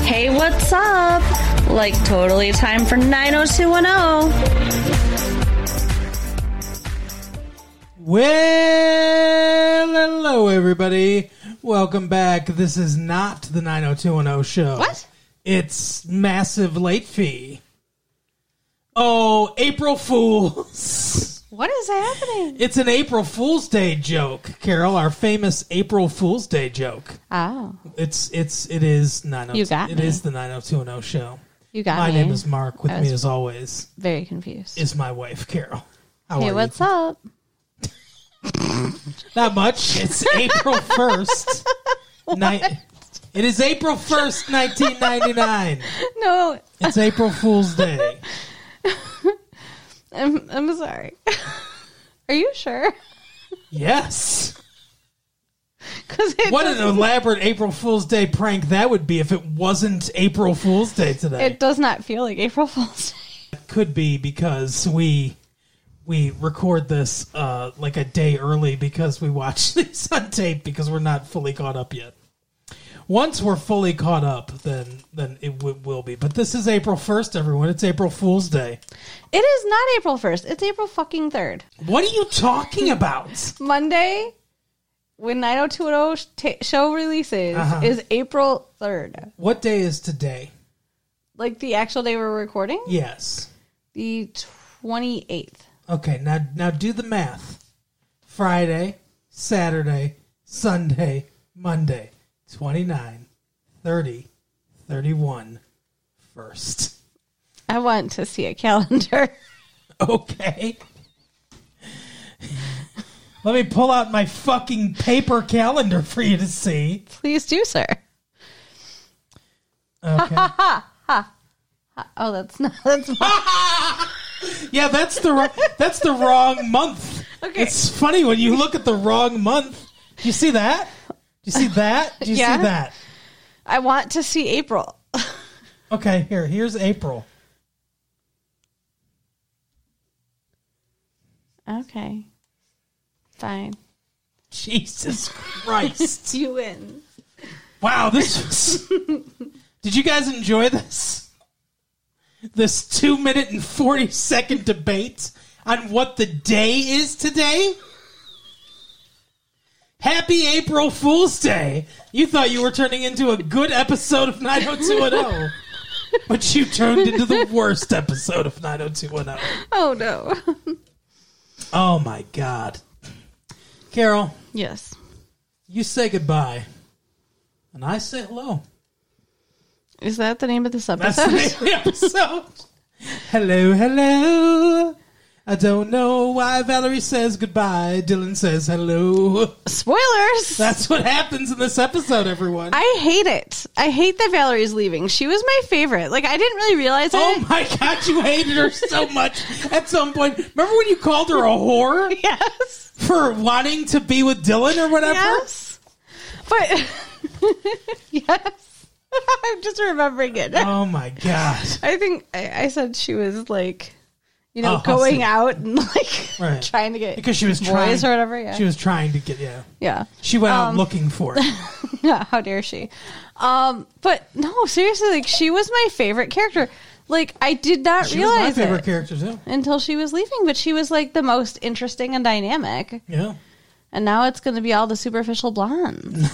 Hey, what's up? Like, totally time for 90210. Well, hello, everybody. Welcome back. This is not the 90210 show. What? It's Massive Late Fee. Oh, April Fools. What is happening? It's an April Fool's Day joke, Carol. Our famous April Fool's Day joke. Oh. It is 902. You got It me. is the 90210 show. You got My me. name is Mark. With me, as always, Very confused. is my wife, Carol. How Hey, are what's you? up? Not much. It's April 1st. It is April 1st, 1999. No, It's April Fool's Day. I'm sorry. Are you sure? Yes. What an elaborate April Fool's Day prank that would be if it wasn't April Fool's Day today. It does not feel like April Fool's Day. It could be because we record this like a day early because we watch these on tape because we're not fully caught up yet. Once we're fully caught up, then it will be. But this is April 1st, everyone. It's April Fool's Day. It is not April 1st. It's April fucking 3rd. What are you talking about? Monday, when 90210 show releases, is April 3rd. What day is today? Like the actual day we're recording? Yes. The 28th. Okay, now do the math. Friday, Saturday, Sunday, Monday. 29, 30, 31, 1st. I want to see a calendar. Okay. Let me pull out my fucking paper calendar for you to see. Please do, sir. Okay. Oh, that's not. Yeah, that's the wrong month. Okay. It's funny when you look at the wrong month. Do you see that? Do you see that? Do you Yeah. see that? I want to see April. Okay, here's April. Okay. Fine. Jesus Christ. You win. Wow, this was... Did you guys enjoy this? This 2-minute and 40-second debate on what the day is today? Happy April Fool's Day. You thought you were turning into a good episode of 90210, but you turned into the worst episode of 90210. Oh, no. Oh, my God. Carol, Yes. you say goodbye, and I say hello. Is that the name of this That's episode? the name of the episode. Hello, hello. I don't know why Valerie says goodbye. Dylan says hello. Spoilers. That's what happens in this episode, everyone. I hate it. I hate that Valerie's leaving. She was my favorite. Like, I didn't really realize it. Oh my God, you hated her so much at some point. Remember when you called her a whore Yes. for wanting to be with Dylan or whatever? Yes. But, yes. I'm just remembering it. Oh my God. I think I said she was like, you Oh, know, I going see. out and like Right. trying to get Because she was boys trying. or whatever. Yeah. She was trying to get, Yeah. She went out looking for it. Yeah. How dare she? But no, seriously, like she was my favorite character. Like I did not She was my realize favorite it character, too. until she was leaving, but she was like the most interesting and dynamic. Yeah. And now it's going to be all the superficial blondes.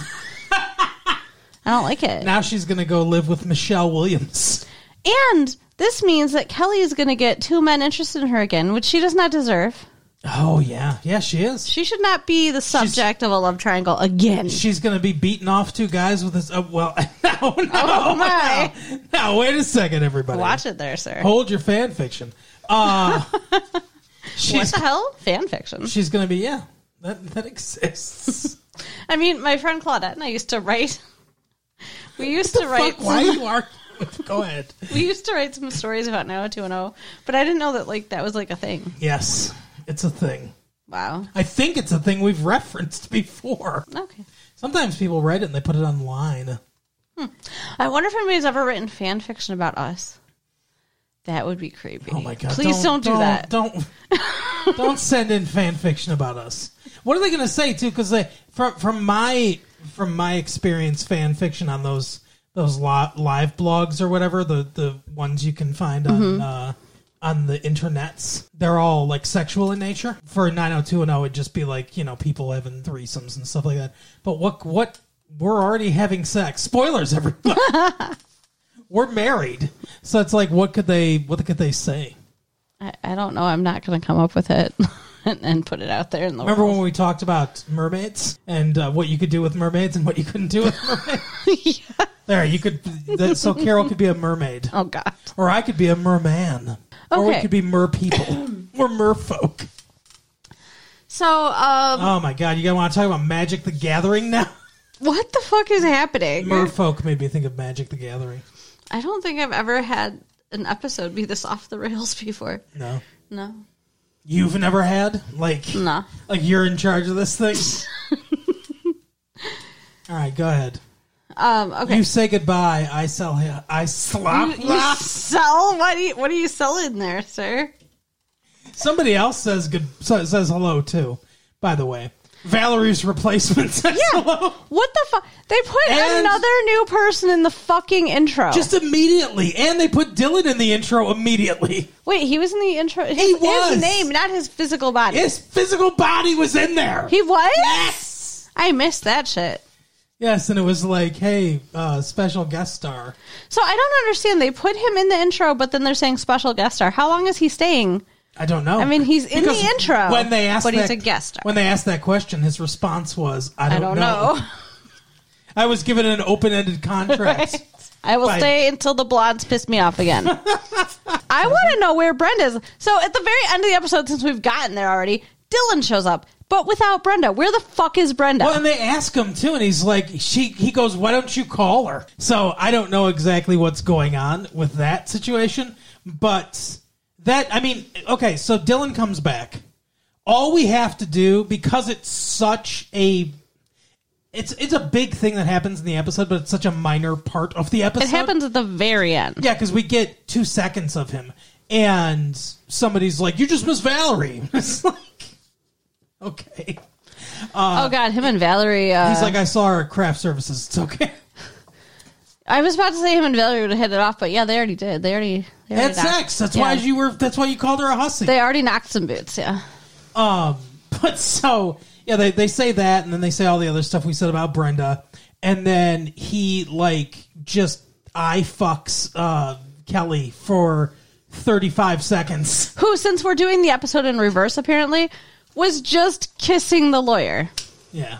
I don't like it. Now she's going to go live with Michelle Williams. And this means that Kelly is going to get two men interested in her again, which she does not deserve. Oh, yeah. Yeah, she is. She should not be the subject of a love triangle again. She's going to be beating off two guys with his... well, no. Oh, my. No, wait a second, everybody. Watch it there, sir. Hold your fan fiction. What She's, the hell? Fan fiction. she's going to be... Yeah, that exists. I mean, my friend Claudette and I used to write... We used to write... Fuck, why you are... Go ahead. We used to write some stories about 90210, but I didn't know that like that was like a thing. Yes, it's a thing. Wow. I think it's a thing we've referenced before. Okay. Sometimes people write it and they put it online. I wonder if anybody's ever written fan fiction about us. That would be creepy. Oh my God! Please don't do that. Don't send in fan fiction about us. What are they going to say too? Because from my experience, fan fiction on those those live blogs or whatever, the ones you can find on the internets. They're all like sexual in nature. For 90210, it'd just be like, people having threesomes and stuff like that. But what we're already having sex. Spoilers, everybody. We're married. So it's like, what could they say? I don't know. I'm not going to come up with it and put it out there in the Remember world. when we talked about mermaids and what you could do with mermaids and what you couldn't do with mermaids? Yeah. There, you could. So Carol could be a mermaid. Oh, God. Or I could be a merman. Or we Okay. could be mer people. We're merfolk. So, Oh my god, you guys want to talk about Magic the Gathering now? what the fuck is happening? Merfolk made me think of Magic the Gathering. I don't think I've ever had an episode be this off the rails before. No. No. You've never had? Like you're in charge of this thing? Alright, go ahead. Okay. You say goodbye, I slop. You sell? What are you selling there, sir? Somebody else says hello too, by the way. Valerie's replacement says hello. What the fuck? They put another new person in the fucking intro. Just immediately. And they put Dylan in the intro immediately. Wait, he was in the intro? He was. His name, not his physical body. His physical body was in there. He was? Yes. I missed that shit. Yes, and it was like, hey, special guest star. So I don't understand. They put him in the intro, but then they're saying special guest star. How long is he staying? I don't know. I mean, he's in the intro, when they asked but he's a guest star. When they asked that question, his response was, I don't know. I was given an open-ended contract. Right. I will stay until the blondes piss me off again. I want to know where Brenda is. So at the very end of the episode, since we've gotten there already, Dylan shows up, but without Brenda. Where the fuck is Brenda? Well, and they ask him, too, and he's like, he goes, why don't you call her? So I don't know exactly what's going on with that situation, but okay, so Dylan comes back. All we have to do, because it's such a... It's a big thing that happens in the episode, but it's such a minor part of the episode. It happens at the very end. Yeah, because we get 2 seconds of him, and somebody's like, you just missed Valerie. It's like, okay. Oh, God, him and Valerie... He's like, I saw her at craft services. It's okay. I was about to say him and Valerie would have hit it off, but yeah, they already did. They already had sex. That's why you called her a hussy. They already knocked some boots, yeah. But so... Yeah, they say that, and then they say all the other stuff we said about Brenda, and then he, just eye fucks Kelly for 35 seconds. Who, since we're doing the episode in reverse, apparently, was just kissing the lawyer. Yeah.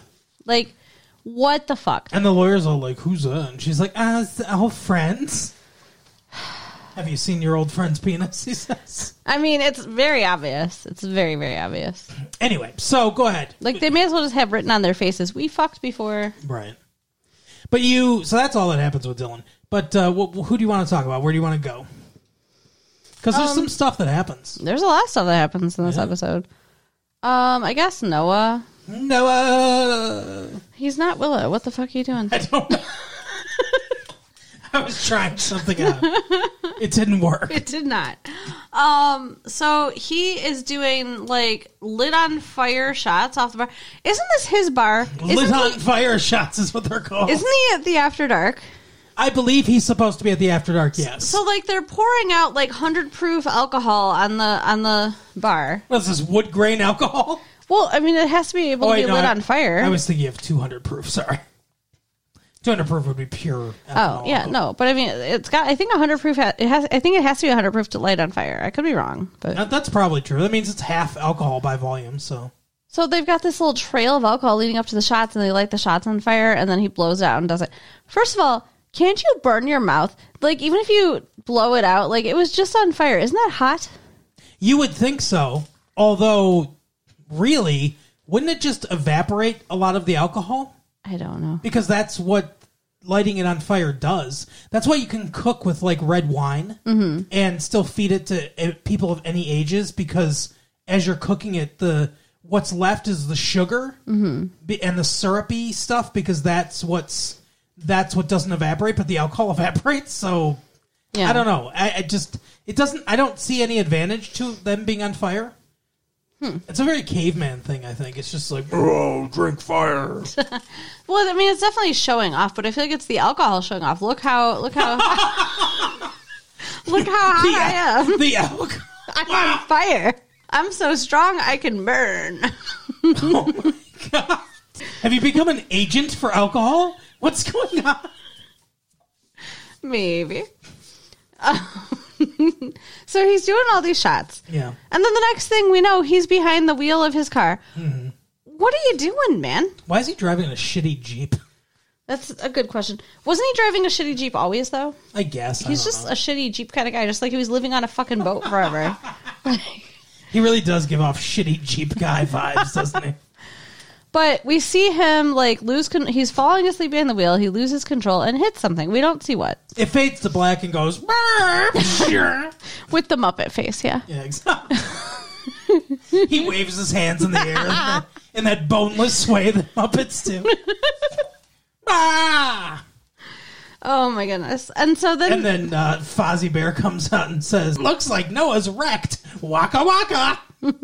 What the fuck? And the lawyer's all like, who's that? And she's like, it's our friends. Have you seen your old friend's penis, he says. I mean, it's very obvious. It's very, very obvious. Anyway, so go ahead. They may as well just have written on their faces, we fucked before. Right. But so that's all that happens with Dylan. But who do you want to talk about? Where do you want to go? Because there's some stuff that happens. There's a lot of stuff that happens in this episode. I guess Noah. He's not Willow. What the fuck are you doing? I don't know. I was trying something out. It didn't work. It did not. So he is doing lit on fire shots off the bar. Isn't this his bar? Lit on fire shots is what they're called. Isn't he at the After Dark? I believe he's supposed to be at the After Dark, yes. So they're pouring out 100 proof alcohol on the bar. What's this, wood grain alcohol? Well, I mean, it has to be able to be lit on fire. I was thinking of 200 proof, sorry. 200 proof would be pure alcohol. Oh, yeah, no. But I mean, it's got, I think 100 proof, I think it has to be 100 proof to light on fire. I could be wrong. But that's probably true. That means it's half alcohol by volume, so. So they've got this little trail of alcohol leading up to the shots, and they light the shots on fire, and then he blows it out and does it. First of all, can't you burn your mouth? Even if you blow it out, it was just on fire. Isn't that hot? You would think so. Although, really, wouldn't it just evaporate a lot of the alcohol? I don't know. Because that's what lighting it on fire does. That's why you can cook with red wine and still feed it to people of any ages, because as you're cooking it, what's left is the sugar and the syrupy stuff, because that's what doesn't evaporate, but the alcohol evaporates. So yeah. I don't know. I don't see any advantage to them being on fire. It's a very caveman thing, I think. It's just like, oh, drink fire. Well, I mean, it's definitely showing off, but I feel like it's the alcohol showing off. Look how look how hot I am. The alcohol. I'm on fire. I'm so strong I can burn. Oh my God. Have you become an agent for alcohol? What's going on? Maybe. So he's doing all these shots. Yeah. And then the next thing we know, he's behind the wheel of his car. Mm-hmm. What are you doing, man? Why is he driving a shitty Jeep? That's a good question. Wasn't he driving a shitty Jeep always, though? I guess. He's just a shitty Jeep kind of guy, just like he was living on a fucking boat forever. He really does give off shitty Jeep guy vibes, doesn't he? But we see him like he's falling asleep behind the wheel. He loses control and hits something. We don't see what. It fades to black and goes with the Muppet face. Yeah. Yeah, exactly. He waves his hands in the air in that boneless way that Muppets do. Oh my goodness! And then Fozzie Bear comes out and says, "Looks like Noah's wrecked. Waka waka."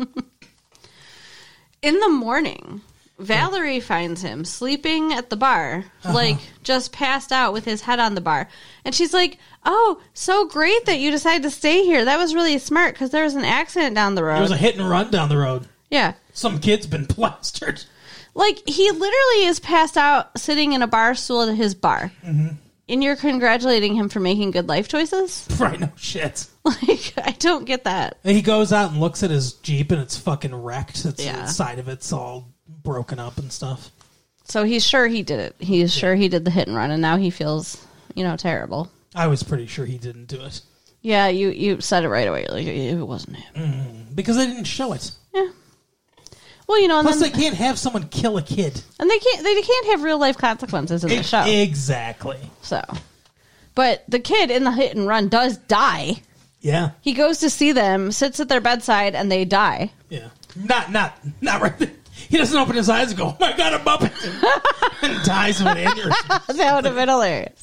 In the morning, Valerie finds him sleeping at the bar, like just passed out with his head on the bar. And she's like, "Oh, so great that you decided to stay here. That was really smart because there was an accident down the road." There was a hit and run down the road. Yeah. Some kid's been plastered. Like, he literally is passed out sitting in a bar stool at his bar. Mm-hmm. And you're congratulating him for making good life choices? Right, no shit. Like, I don't get that. And he goes out and looks at his Jeep and it's fucking wrecked. Yeah. The side of it's all broken up and stuff. So he's sure he did it. He's sure he did the hit and run, and now he feels, terrible. I was pretty sure he didn't do it. Yeah, you said it right away. You're like, it wasn't him. Because they didn't show it. Yeah. Well, and plus they can't have someone kill a kid. And they can't have real life consequences in the show. Exactly. So, but the kid in the hit and run does die. Yeah. He goes to see them, sits at their bedside, and they die. Yeah. Not right there. He doesn't open his eyes and go, "Oh my God, a Muppet," and dies of an aneurysm. That would have been hilarious.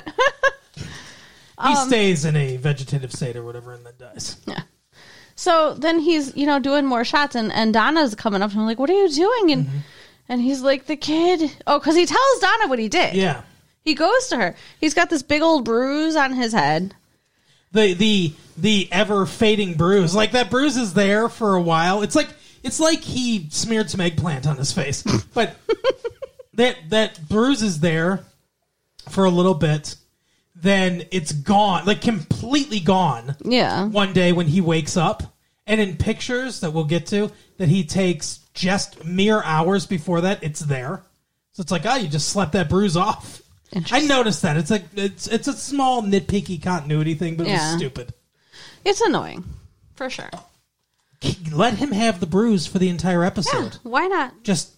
He stays in a vegetative state or whatever and then dies. Yeah. So then he's, doing more shots, and Donna's coming up to him like, "What are you doing?" And he's like, "The kid." Oh, because he tells Donna what he did. Yeah. He goes to her. He's got this big old bruise on his head. The ever fading bruise. Like, that bruise is there for a while. It's like he smeared some eggplant on his face. But that bruise is there for a little bit. Then it's gone, like completely gone. Yeah. One day when he wakes up, and in pictures that we'll get to, that he takes just mere hours before that, it's there. So it's like, you just slept that bruise off. I noticed that. It's like it's a small nitpicky continuity thing, but it was stupid. It's annoying, for sure. Let him have the bruise for the entire episode. Yeah, why not?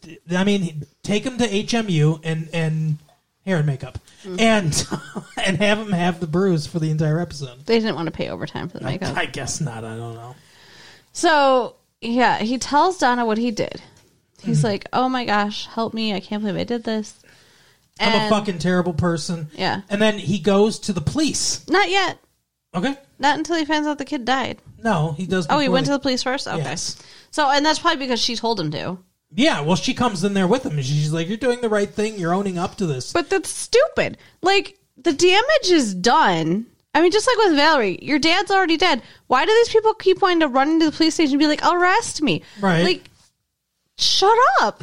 Take him to HMU and hair and makeup, and have him have the bruise for the entire episode. They didn't want to pay overtime for the makeup. I guess not. I don't know. So, yeah, he tells Donna what he did. He's like, "Oh my gosh, help me. I can't believe I did this. I'm a fucking terrible person." Yeah. And then he goes to the police. Not yet. Okay. Not until he finds out the kid died. No, he does. Oh, he went to the police first? Okay. Yes. So, and that's probably because she told him to. Yeah, well, she comes in there with him, and she's like, "You're doing the right thing. You're owning up to this." But that's stupid. Like, the damage is done. I mean, just like with Valerie, your dad's already dead. Why do these people keep wanting to run into the police station and be like, "Arrest me"? Right. Like, shut up.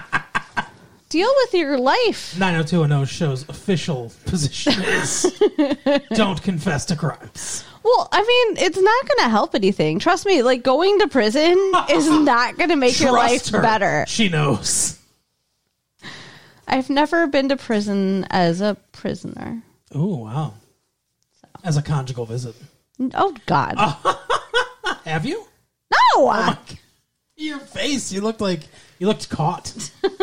Deal with your life. 90210 show's official position is don't confess to crimes. Well, I mean, it's not going to help anything. Trust me, like, going to prison is not going to make your life better. She knows. I've never been to prison as a prisoner. Oh, wow. So. As a conjugal visit. Oh, God. Have you? No! Oh my God. Your face, you looked caught.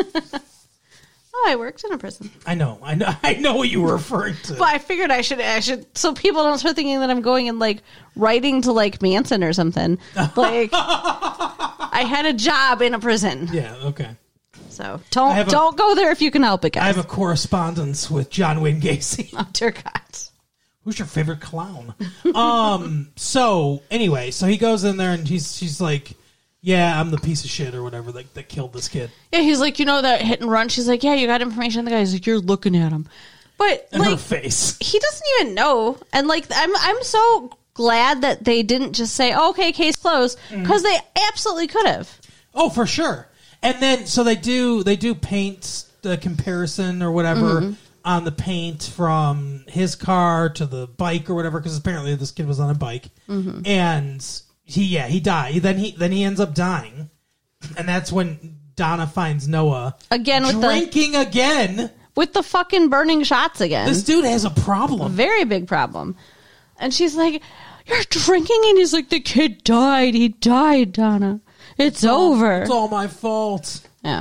Oh, I worked in a prison. I know what you were referring to. But I figured I should, so people don't start thinking that I'm going and like writing to like Manson or something. Like, I had a job in a prison. Yeah, okay. So don't go there if you can help it, guys. I have a correspondence with John Wayne Gacy. Oh dear God. Who's your favorite clown? So anyway, so he goes in there and she's like, yeah, I'm the piece of shit or whatever that killed this kid. Yeah, he's like, that hit and run. She's like, yeah, you got information on the guy. He's like, you're looking at him. But, And her face. he doesn't even know. And, I'm so glad that they didn't just say, oh, okay, case closed, because they absolutely could have. Oh, for sure. And then, so they do paint the comparison or whatever on the paint from his car to the bike or whatever, because apparently this kid was on a bike. And he died. Then he ends up dying. And that's when Donna finds Noah Again with drinking again. With the fucking burning shots again. This dude has a problem. Very big problem. And she's like, you're drinking? And he's like, the kid died. He died, Donna. It's over. It's all my fault. Yeah.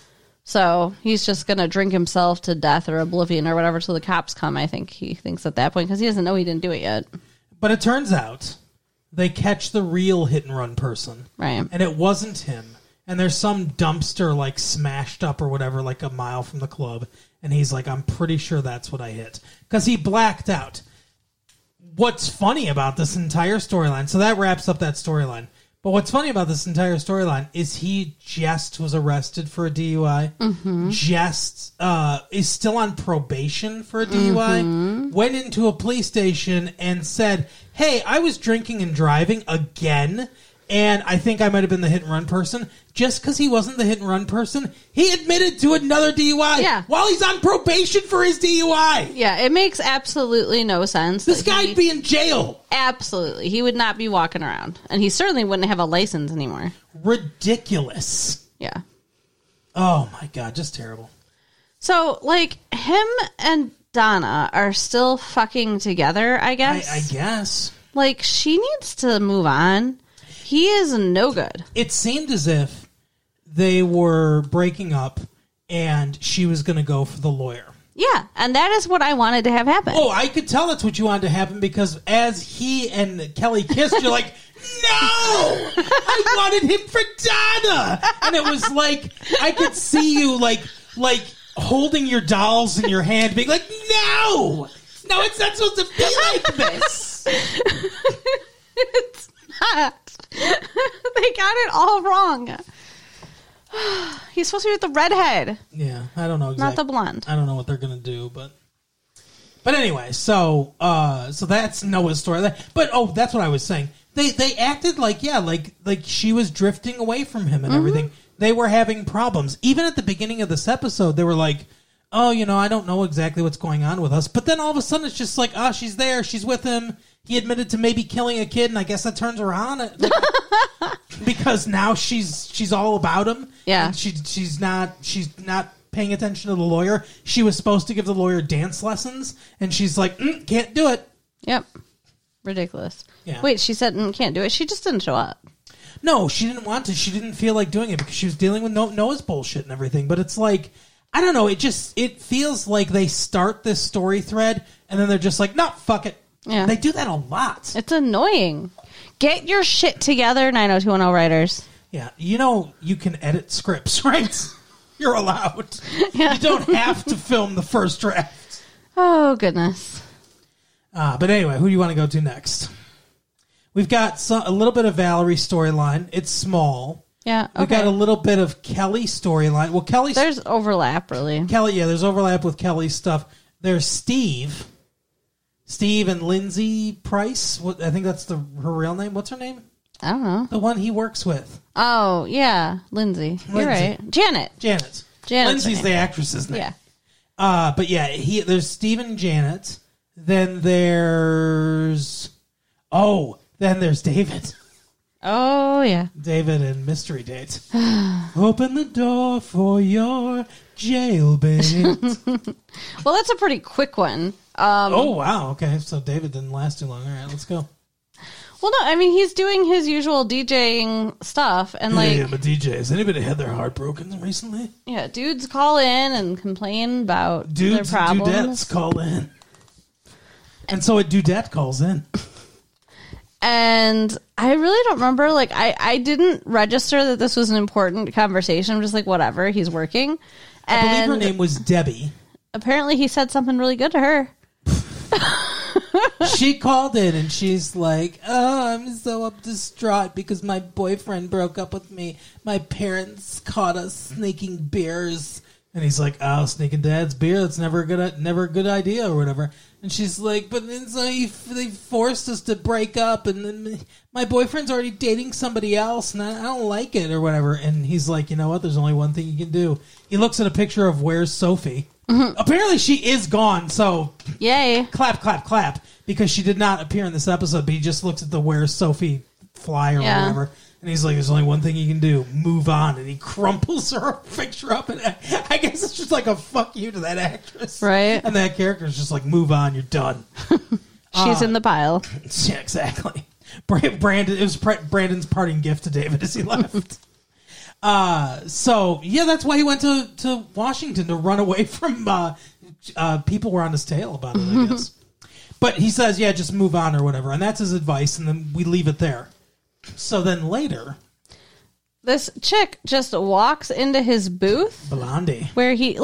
So he's just going to drink himself to death or oblivion or whatever till the cops come, I think he thinks at that point, because he doesn't know he didn't do it yet. But it turns out they catch the real hit and run person. Right. And it wasn't him. And there's some dumpster smashed up or whatever, a mile from the club. And he's like, I'm pretty sure that's what I hit. Because he blacked out. What's funny about this entire storyline, so that wraps up that storyline. But what's funny about this entire storyline is he just was arrested for a DUI. Just is still on probation for a DUI. Went into a police station and said, hey, I was drinking and driving again. And I think I might have been the hit and run person. Just because he wasn't the hit and run person, he admitted to another DUI while he's on probation for his DUI. Yeah, it makes absolutely no sense. This guy'd be in jail. Absolutely. He would not be walking around. And he certainly wouldn't have a license anymore. Ridiculous. Yeah. Oh, my God. Just terrible. So, him and Donna are still fucking together, I guess. I guess. She needs to move on. He is no good. It seemed as if they were breaking up and she was going to go for the lawyer. Yeah, and that is what I wanted to have happen. Oh, I could tell that's what you wanted to happen because as he and Kelly kissed, you're like, no! I wanted him for Donna! And it was I could see you holding your dolls in your hand being like, no! No, it's not supposed to be like this! It's not. They got it all wrong. He's supposed to be with the redhead. Yeah, I don't know exactly. Not the blonde. I don't know what they're gonna do, but anyway, so that's Noah's story. But that's what I was saying. They acted like she was drifting away from him and everything. They were having problems. Even at the beginning of this episode, they were like, oh, I don't know exactly what's going on with us. But then all of a sudden it's just she's there, she's with him. He admitted to maybe killing a kid, and I guess that turns around because now she's all about him. Yeah, and she's not paying attention to the lawyer. She was supposed to give the lawyer dance lessons, and she's like, can't do it. Yep, ridiculous. Yeah. Wait, she said can't do it. She just didn't show up. No, she didn't want to. She didn't feel like doing it because she was dealing with Noah's bullshit and everything. But it's I don't know. It feels like they start this story thread, and then they're just like, no, fuck it. Yeah. They do that a lot. It's annoying. Get your shit together, 90210 writers. Yeah. You can edit scripts, right? You're allowed. Yeah. You don't have to film the first draft. Oh, goodness. But anyway, who do you want to go to next? We've got a little bit of Valerie's storyline. It's small. Yeah, okay. We've got a little bit of Kelly's storyline. Well, there's overlap, really. There's overlap with Kelly's stuff. There's Steve and Lindsay Price. I think that's her real name. What's her name? I don't know. The one he works with. Oh, yeah. Lindsay. You're right. Janet. Lindsay's the actress's name. Yeah. But yeah, there's Steve and Janet. Then there's David. Oh, yeah. David and Mystery Date. Open the door for your jailbait. Well, that's a pretty quick one. Oh, wow. Okay, so David didn't last too long. All right, let's go. Well, no, I mean, he's doing his usual DJing stuff. And Yeah, but DJs, anybody had their heart broken recently? Yeah, dudes call in and complain about their problems. Dudettes call in. And so a dudette calls in. And I really don't remember, I didn't register that this was an important conversation. I'm just like, whatever, he's working. I believe her name was Debbie. Apparently he said something really good to her. She called in and she's like, "Oh, I'm so distraught because my boyfriend broke up with me. My parents caught us sneaking beers." And he's like, "Oh, sneaking dad's beer, that's never a good idea," or whatever. And she's like, "But then so they forced us to break up, and then my boyfriend's already dating somebody else, and I don't like it," or whatever. And he's like, "You know what? There's only one thing you can do." He looks at a picture of Where's Sophie. Mm-hmm. Apparently she is gone, so yay. Clap, clap, clap, because she did not appear in this episode, but he just looks at the Where's Sophie flyer or whatever. And he's like, "There's only one thing you can do. Move on." And he crumples her picture up. And I guess it's just like a fuck you to that actress. Right. And that character's just like, "Move on. You're done." She's in the pile. Yeah, exactly. Brandon, it was Brandon's parting gift to David as he left. So, yeah, that's why he went to Washington, to run away from people were on his tail about it, I guess. But he says, yeah, just move on or whatever. And that's his advice. And then we leave it there. So then later, this chick just walks into his booth. Blondie. Where his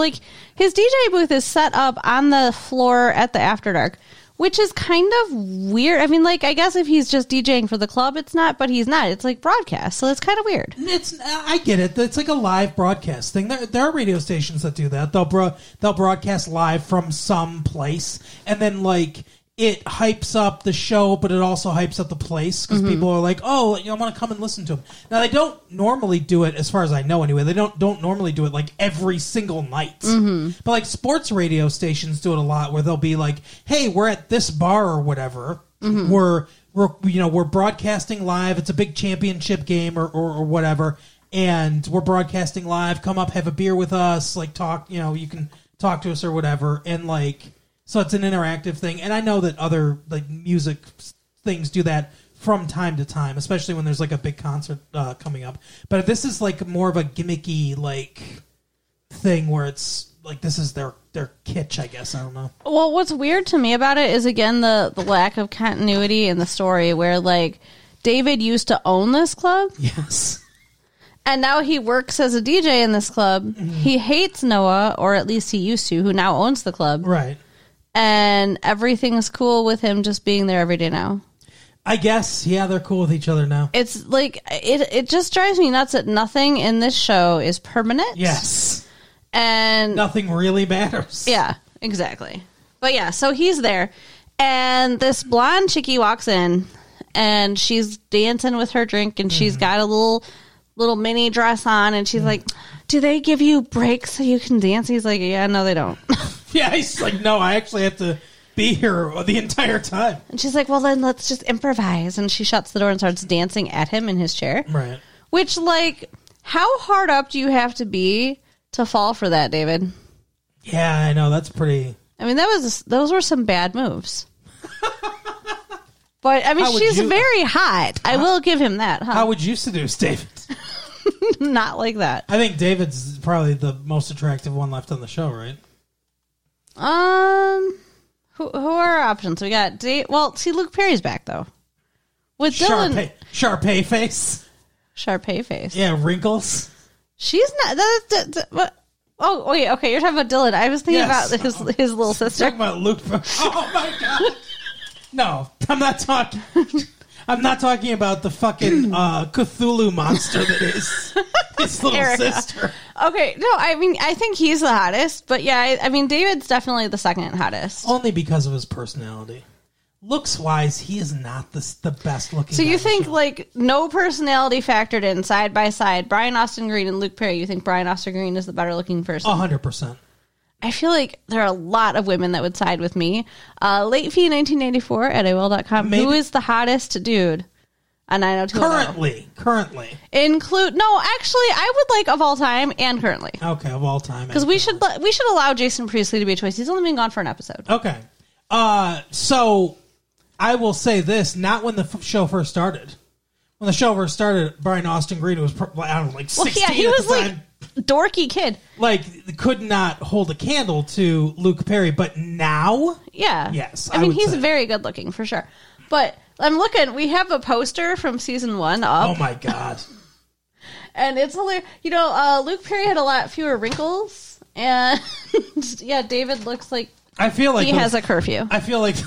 DJ booth is set up on the floor at the After Dark, which is kind of weird. I mean, like, I guess if he's just DJing for the club, it's not, but he's not. It's like broadcast, so it's kind of weird. I get it. It's like a live broadcast thing. There are radio stations that do that. They'll broadcast live from some place, and then, like, it hypes up the show, but it also hypes up the place because people are like, "Oh, I want to come and listen to them." Now, they don't normally do it, as far as I know, anyway. They don't normally do it like every single night. But like sports radio stations do it a lot, where they'll be like, "Hey, we're at this bar or whatever. We're broadcasting live. It's a big championship game or whatever, and we're broadcasting live. Come up, have a beer with us. Like talk. You can talk to us or whatever, and like." So it's an interactive thing, and I know that other like music things do that from time to time, especially when there's like a big concert coming up. But this is like more of a gimmicky like thing where it's like this is their kitsch, I guess. I don't know. Well, what's weird to me about it is again the lack of continuity in the story, where like David used to own this club, yes, and now he works as a DJ in this club. He hates Noah, or at least he used to, who now owns the club, right? And everything's cool with him just being there every day now. I guess, yeah, they're cool with each other now. It's like, it just drives me nuts that nothing in this show is permanent. Yes. And nothing really matters. Yeah, exactly. But yeah, so he's there. And this blonde chickie walks in, and she's dancing with her drink, and she's got a little mini dress on, and she's like, "Do they give you breaks so you can dance?" He's like, "Yeah, no, they don't." Yeah, he's like, "No, I actually have to be here the entire time." And she's like, "Well, then let's just improvise." And she shuts the door and starts dancing at him in his chair. Right. Which, like, how hard up do you have to be to fall for that, David? Yeah, I know. That's pretty... I mean, those were some bad moves. But, I mean, she's very hot. I will give him that. Huh? How would you seduce David? Not like that. I think David's probably the most attractive one left on the show, right? Who are our options? We got well, see, Luke Perry's back though. With Dylan, Sharpay face. Sharpay face. Yeah, wrinkles. She's not. What? Oh wait, okay. You're talking about Dylan. I was thinking about his little sister. Talking about Luke. Oh my god. No, I'm not talking. I'm not talking about the fucking Cthulhu monster that is his little Erica. sister. Okay, no, I mean, I think he's the hottest, but yeah, I mean, David's definitely the second hottest. Only because of his personality. Looks-wise, he is not the best looking. So you think, like, no personality factored in, side by side, Brian Austin Green and Luke Perry, you think Brian Austin Green is the better looking person? 100%. I feel like there are a lot of women that would side with me. Late Fee 1994 at AOL.com. Who is the hottest dude on 90210? Currently. No, actually, I would like of all time and currently. Okay, of all time. Because we should allow Jason Priestley to be a choice. He's only been gone for an episode. Okay. So I will say this, not when the show first started. When the show first started, Brian Austin Green was, I don't know, like 16 he at was the like time. Dorky kid. Like, could not hold a candle to Luke Perry, but now? Yeah. Yes. I mean, he's very good looking, for sure. But I'm looking, we have a poster from season 1 up. Oh my God. And it's hilarious. You know, Luke Perry had a lot fewer wrinkles. And yeah, David looks like I feel like he has a curfew. I feel like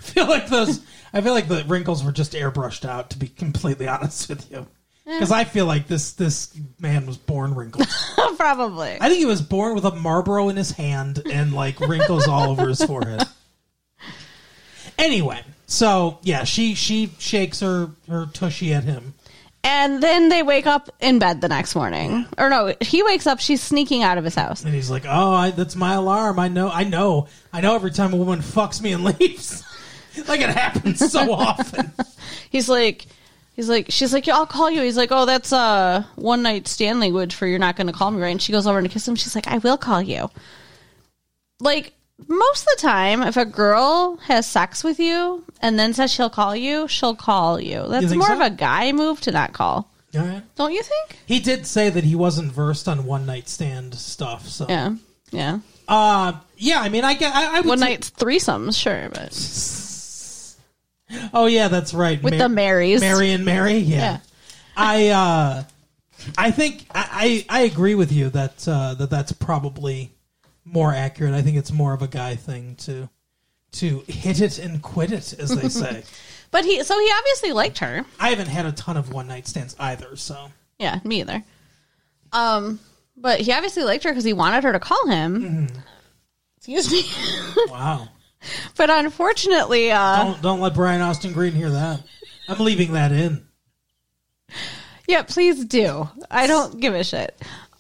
I feel like the wrinkles were just airbrushed out, to be completely honest with you. Because I feel like this man was born wrinkled. Probably. I think he was born with a Marlboro in his hand and like wrinkles all over his forehead. Anyway, so yeah, she shakes her tushy at him. And then they wake up in bed the next morning. Or no, he wakes up, she's sneaking out of his house. And he's like, that's my alarm. I know every time a woman fucks me and leaves. Like it happens so often. She's like, yeah, I'll call you. He's like, oh, that's one night stand language for you're not going to call me, right? And she goes over to kiss him. She's like, I will call you. Like, most of the time, if a girl has sex with you and then says she'll call you. That's more of a guy move to not call. All right. Don't you think? He did say that he wasn't versed on one night stand stuff. So Yeah. Yeah. I mean, I would one say- night threesomes, sure, but Oh yeah, that's right. with the Marys, Mary and Mary. Yeah. I think I agree with you that that's probably more accurate. I think it's more of a guy thing to hit it and quit it, as they say. But he obviously liked her. I haven't had a ton of one night stands either, so Yeah, me either. But he obviously liked her because he wanted her to call him. Mm-hmm. Excuse me. Wow. But unfortunately, Don't let Brian Austin Green hear that. I'm leaving that in. yeah, please do. I don't give a shit.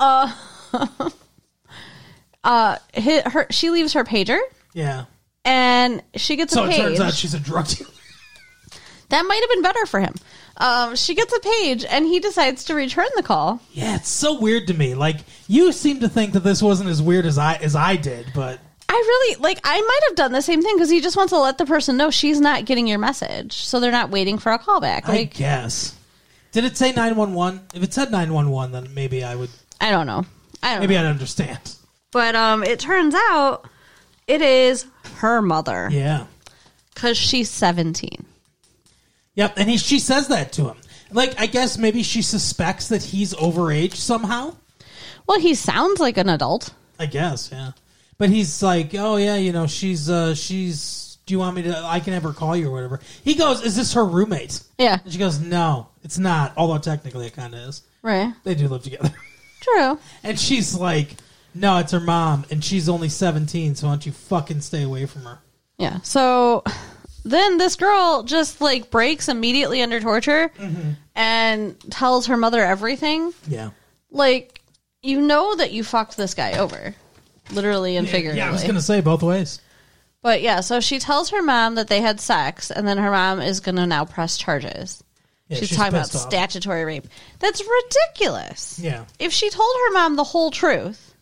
She leaves her pager. Yeah. And she gets So a it page. turns out she's a drug dealer. That might have been better for him. She gets a page, and he decides to return the call. Yeah, it's so weird to me. Like, you seem to think that this wasn't as weird as I did, but I might have done the same thing because he just wants to let the person know she's not getting your message, so they're not waiting for a callback. I guess. Did it say 911? If it said 911, then maybe I would. I don't know. Maybe I'd understand. But it turns out it is her mother. Yeah. Because she's 17. Yep, and she says that to him. Like, I guess maybe she suspects that he's overage somehow. Well, he sounds like an adult. I guess, yeah. But he's like, oh, yeah, she's, do you want me to, I can have her call you or whatever. He goes, is this her roommate? Yeah. And she goes, no, it's not, although technically it kind of is. Right. They do live together. True. And she's like, no, it's her mom, and she's only 17, so why don't you fucking stay away from her? Yeah. So then this girl just like breaks immediately under torture and tells her mother everything. Yeah. Like, you know that you fucked this guy over. Literally and figuratively. Yeah, I was going to say both ways. But yeah, so she tells her mom that they had sex, and then her mom is going to now press charges. Yeah, she's talking about pissed off. statutory rape. That's ridiculous. Yeah. If she told her mom the whole truth,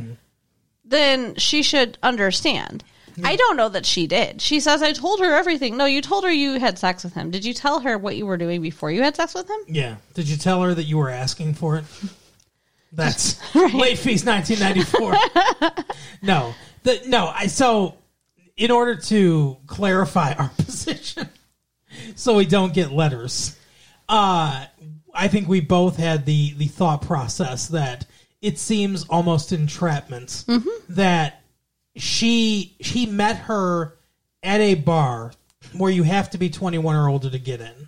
then she should understand. I don't know that she did. She says, I told her everything. No, you told her you had sex with him. Did you tell her what you were doing before you had sex with him? Yeah. Did you tell her that you were asking for it? That's late fees 1994. No. So, in order to clarify our position, so we don't get letters, I think we both had the thought process that it seems almost entrapment that he met her at a bar where you have to be 21 or older to get in.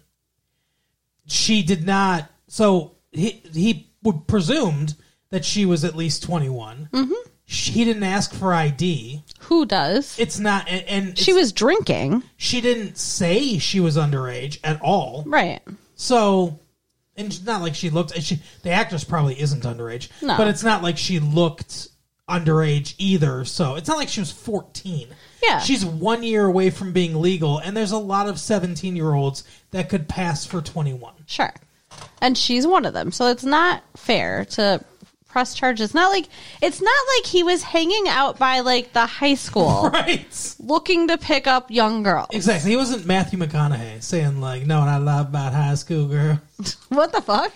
She did not, so he would presumed that she was at least 21. He didn't ask for ID. Who does? It's not, and She was drinking. she didn't say she was underage at all. Right. So, and it's not like she looked. The actress probably isn't underage, No. but it's not like she looked underage either. So it's not like she was 14. Yeah. She's 1 year away from being legal, and there's a lot of 17-year-olds that could pass for 21. Sure. And she's one of them. So it's not fair to press charges. It's not like he was hanging out by like the high school Right. looking to pick up young girls. Exactly. He wasn't Matthew McConaughey saying like, "No, what I love about high school girl, What the fuck?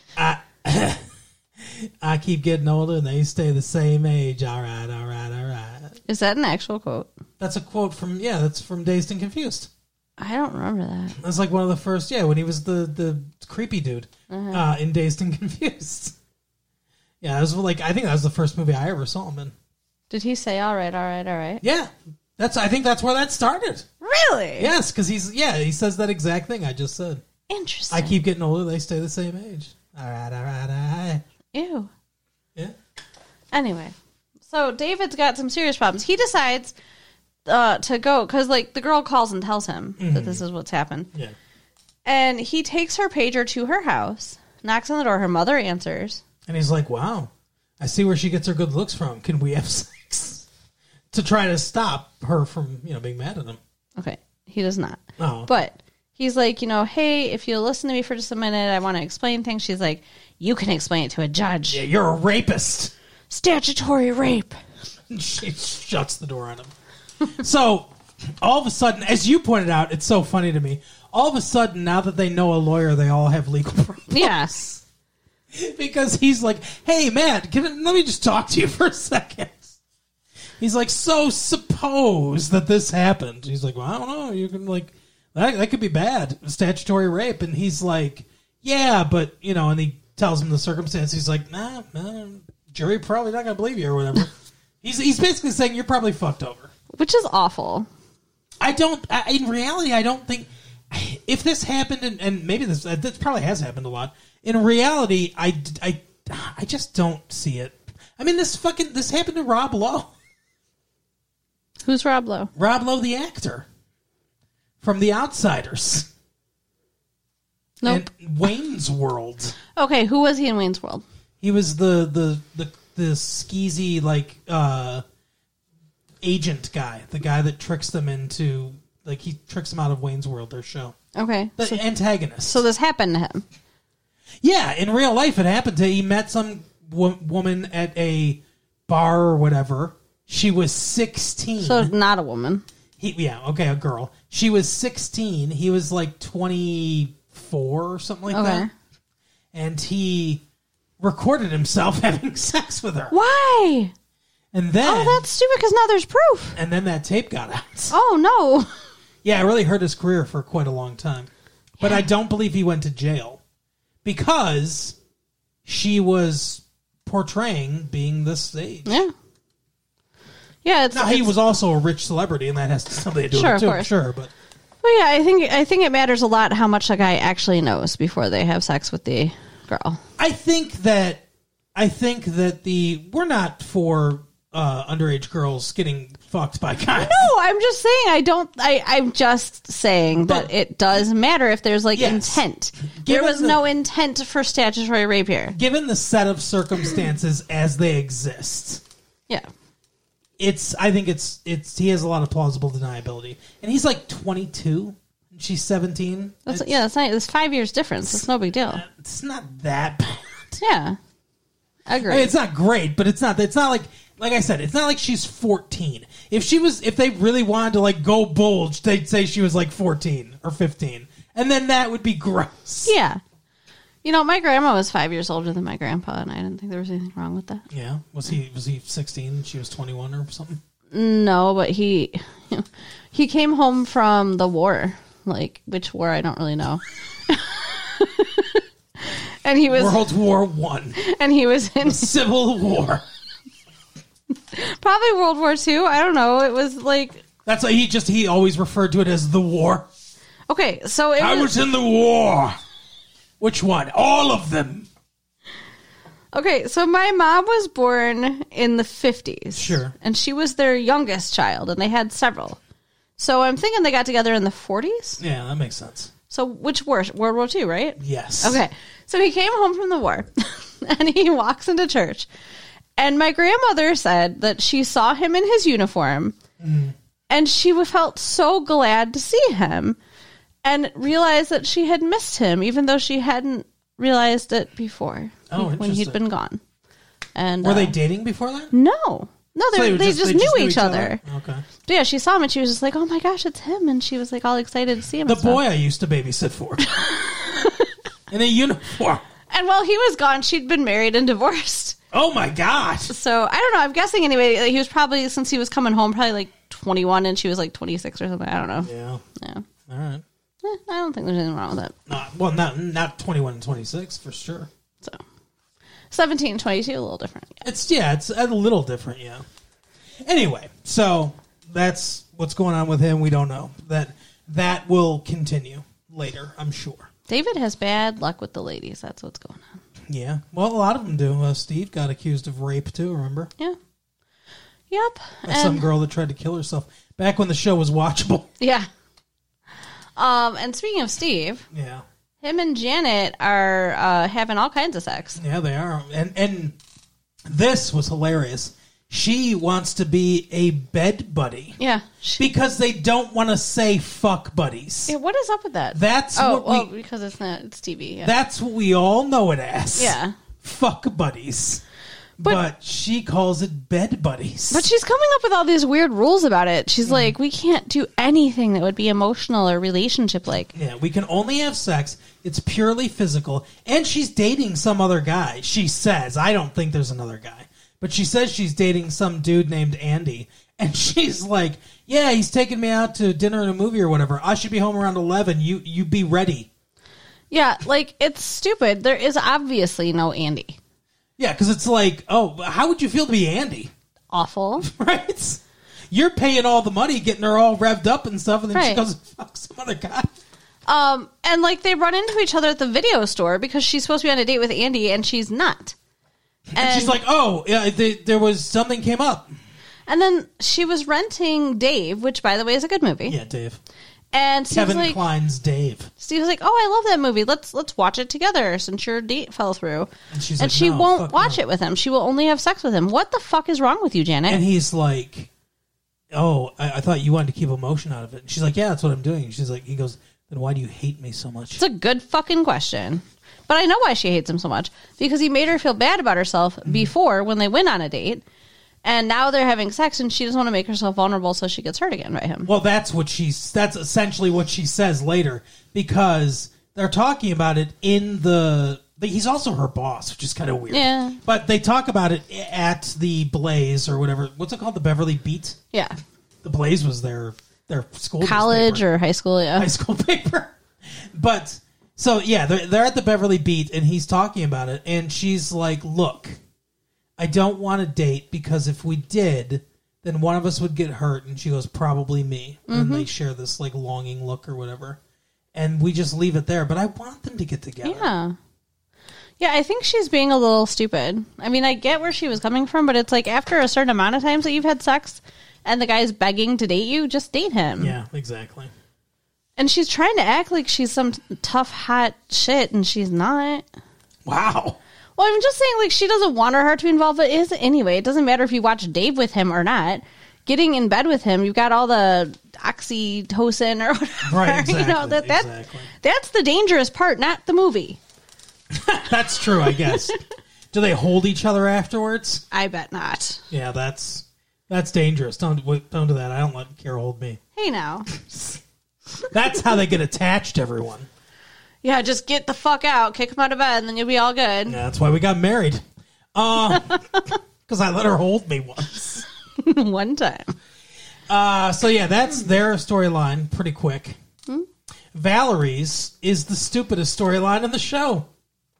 I keep getting older and they stay the same age. All right, all right, all right." Is that an actual quote? That's a quote from that's from Dazed and Confused. I don't remember that. That's like one of the first, when he was the creepy dude in Dazed and Confused. Yeah, it was like, I think that was the first movie I ever saw him in. Did he say all right, all right, all right? Yeah, I think that's where that started. Really? Yes, because he says that exact thing I just said. Interesting. I keep getting older, they stay the same age. All right. Ew. Yeah. Anyway, so David's got some serious problems. He decides to go because, like, the girl calls and tells him that this is what's happened. Yeah. And he takes her pager to her house, knocks on the door. Her mother answers. And he's like, wow, I see where she gets her good looks from. Can we have sex? To try to stop her from, being mad at him. Okay, he does not. Oh. But he's like, hey, if you'll listen to me for just a minute, I want to explain things. She's like, you can explain it to a judge. Yeah, you're a rapist. Statutory rape. She shuts the door on him. So, all of a sudden, as you pointed out, it's so funny to me. All of a sudden, now that they know a lawyer, they all have legal problems. Yes. Because he's like, hey, man, let me just talk to you for a second. He's like, so suppose that this happened. He's like, well, I don't know. You can, like, that could be bad. Statutory rape. And he's like, yeah, but, and he tells him the circumstance. He's like, nah, jury probably not going to believe you or whatever. He's basically saying you're probably fucked over. Which is awful. In reality, I don't think, if this happened, and maybe this probably has happened a lot, in reality, I just don't see it. I mean, this happened to Rob Lowe. Who's Rob Lowe? Rob Lowe, the actor from The Outsiders. Nope. And Wayne's World. Okay, who was he in Wayne's World? He was the skeezy, like, agent guy. The guy that tricks them into, like, he tricks them out of Wayne's World, their show. Okay. The antagonist. So this happened to him. Yeah, in real life it happened to him. He met some woman at a bar or whatever. She was 16. So not a woman. A girl. She was 16. He was like 24 or something like that. And he recorded himself having sex with her. Why? And then... Oh, that's stupid because now there's proof. And then that tape got out. Oh, no. Yeah, it really hurt his career for quite a long time. But I don't believe he went to jail because she was portraying being this age. Yeah. Yeah, he was also a rich celebrity, and that has something to do with it too. Sure, but yeah, I think it matters a lot how much a guy actually knows before they have sex with the girl. I think that we're not for underage girls getting fucked by guys. No, I'm just saying I'm just saying that it does matter if there's intent. There was no intent for statutory rape here. Given the set of circumstances as they exist. Yeah. I think he has a lot of plausible deniability. And he's like 22 and she's 17. It's 5 years difference. It's no big deal. It's not that bad. Yeah. I agree. I mean, it's not great, but it's not like I said, it's not like she's 14. If they really wanted to like go bulge, they'd say she was like 14 or 15. And then that would be gross. Yeah. My grandma was 5 years older than my grandpa, and I didn't think there was anything wrong with that. Yeah. Was he 16 and she was 21 or something? No, but he came home from the war. Like, which war, I don't really know. And he was... World War I. And he was in... Civil War. Probably World War II. I don't know. It was like... That's why he always referred to it as the war. Okay, so I was in the war. Which one? All of them. Okay, so my mom was born in the 50s. Sure. And she was their youngest child, and they had several. So I'm thinking they got together in the 40s? Yeah, that makes sense. So which war? World War II, right? Yes. Okay, so he came home from the war, and he walks into church. And my grandmother said that she saw him in his uniform, and she felt so glad to see him. And realized that she had missed him, even though she hadn't realized it before. Oh, when he'd been gone. And were they dating before that? No, they just knew each other. Okay. But yeah, she saw him and she was just like, "Oh my gosh, it's him!" And she was like all excited to see him. The boy I used to babysit for in a uniform. And while he was gone, she'd been married and divorced. Oh my god! So I don't know. I'm guessing anyway. He was probably, since he was coming home, probably like 21, and she was like 26 or something. I don't know. Yeah. All right. I don't think there's anything wrong with that. Not 21 and 26 for sure. So 17 and 22, a little different. Yeah. It's a little different, yeah. Anyway, so that's what's going on with him, we don't know. That will continue later, I'm sure. David has bad luck with the ladies. That's what's going on. Yeah. Well, a lot of them do. Steve got accused of rape, too, remember? Yeah. Yep. By some girl that tried to kill herself. Back when the show was watchable. Yeah. And speaking of Steve, yeah, him and Janet are having all kinds of sex. Yeah, they are. And this was hilarious. She wants to be a bed buddy. Yeah. Because they don't want to say fuck buddies. Yeah, what is up with that? That's because it's TV. Yeah. That's what we all know it as. Yeah. Fuck buddies. But she calls it bed buddies. But she's coming up with all these weird rules about it. She's like, we can't do anything that would be emotional or relationship-like. Yeah, we can only have sex. It's purely physical. And she's dating some other guy. She says. I don't think there's another guy. But she says she's dating some dude named Andy. And she's like, yeah, he's taking me out to dinner and a movie or whatever. I should be home around 11. You be ready. Yeah, like, it's stupid. There is obviously no Andy. Yeah, because it's like, oh, how would you feel to be Andy? Awful. Right? You're paying all the money, getting her all revved up and stuff, and then she goes and fucks some other guy. And, like, they run into each other at the video store because she's supposed to be on a date with Andy, and she's not. And she's like, oh, yeah, there was something came up. And then she was renting Dave, which, by the way, is a good movie. Yeah, Dave. And Kevin Kline's Dave. Steve was like, "Oh, I love that movie. Let's watch it together since your date fell through." And she's and like, she no, won't watch it with him. She will only have sex with him. What the fuck is wrong with you, Janet? And he's like, "Oh, I thought you wanted to keep emotion out of it." And she's like, "Yeah, that's what I'm doing." And she's like, he goes, "Then why do you hate me so much?" It's a good fucking question. But I know why she hates him so much because he made her feel bad about herself before when they went on a date. And now they're having sex, and she doesn't want to make herself vulnerable, so she gets hurt again by him. Well, that's essentially what she says later, because they're talking about it in he's also her boss, which is kind of weird. Yeah. But they talk about it at the Blaze or whatever. What's it called? The Beverly Beat? Yeah. The Blaze was their school college newspaper. Or high school, yeah. High school paper. But, so, yeah, they're at the Beverly Beat, and he's talking about it, and she's like, look, I don't want to date because if we did, then one of us would get hurt. And she goes, probably me. And they share this like longing look or whatever. And we just leave it there. But I want them to get together. Yeah. Yeah, I think she's being a little stupid. I mean, I get where she was coming from, but it's like after a certain amount of times that you've had sex and the guy's begging to date you, just date him. Yeah, exactly. And she's trying to act like she's some tough, hot shit, and she's not. Wow. Well, I'm just saying, like, she doesn't want her heart to be involved, but it is anyway. It doesn't matter if you watch Dave with him or not. Getting in bed with him, you've got all the oxytocin or whatever. Right, exactly. You know, that's the dangerous part, not the movie. That's true, I guess. Do they hold each other afterwards? I bet not. Yeah, that's dangerous. Don't do that. I don't let Kara hold me. Hey, now. That's how they get attached, everyone. Yeah, just get the fuck out, kick him out of bed, and then you'll be all good. Yeah, that's why we got married. Because I let her hold me once. One time. So yeah, that's their storyline pretty quick. Valerie's is the stupidest storyline in the show.